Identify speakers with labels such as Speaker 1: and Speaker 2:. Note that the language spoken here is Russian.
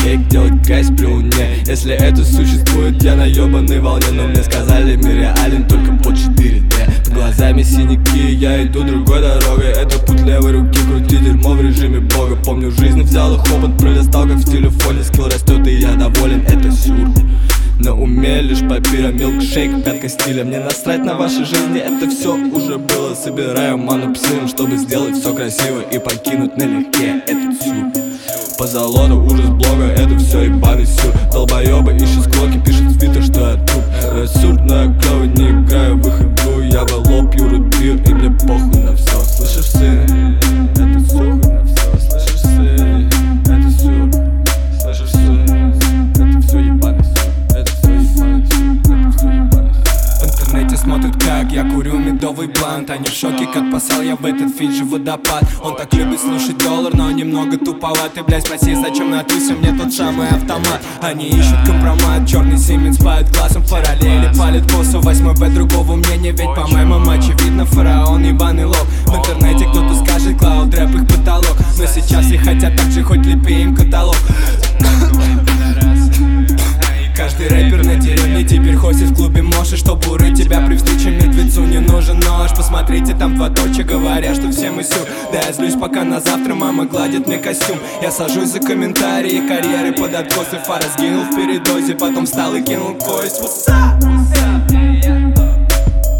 Speaker 1: кейк, делать грязь при луне. Если это существует, я на ёбаной волне. Но мне сказали, мир реален только по 4D. Под глазами синяки, я иду другой дорогой. Это путь левой руки, крути дерьмо в режиме бога. Помню, жизнь взял их опыт, пролистал как в телефоне. Скилл растет и я доволен, это сюр. На уме лишь папира, милкшейк, пятка стиля. Мне насрать на вашей жизни, это все уже было. Собираю ману псином, чтобы сделать все красиво и покинуть налегке этот сюр. По золоту ужас блога, это все ебаный сюр. Долбоебы ищут склоки, пишут в твиттер, что я труп. Сюр, но я клёвый, не играю в их игру. Я в лоб, пью рубир, и мне похуй на все. Слышишь, сын? Это сюр. Слышишь, сын? Это сюр. Слышишь, сын? Это все ебаный сюр. Это все ебаный сюр. Это все ебаный сюр.
Speaker 2: В интернете смотрят, как я курю медовый блант. Они в шоке, как посал я в этот фиджи водопад. Он так любит слушать доллар, но немного туповат. Ты, блядь, спроси, зачем на тусе мне тот самый автомат. Они ищут компромат, черный Сименс пают классом в параллели. Палит косу, 8Б, другого мнения. Ведь по мемам очевидно, фараон ебаный лоб. В интернете кто-то скажет, клауд рэп их потолок. Но сейчас и хотят так же, хоть лепи им каталог. Каждый рэпер на деревне теперь хостит в клубе Моши. Чтоб урыть тебя при встрече мертвецу не нужен нож. Посмотрите, там два точек, говорят, что все мы сюр. Да я злюсь, пока на завтра мама гладит мне костюм. Я сажусь за комментарии, карьеры под откос. И фара сгинул в передозе, потом встал и кинул кость.